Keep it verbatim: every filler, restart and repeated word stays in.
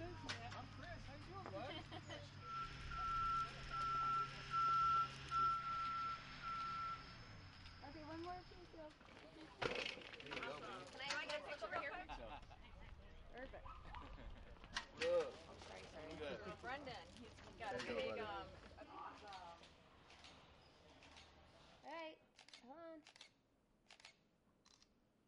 thank you, man. I'm Chris. How you doing, bud? Okay, one more piece of. Awesome. Can I get a picture over here? Perfect. Look. Oh, sorry, sorry. Good. Brendan, he's got a video.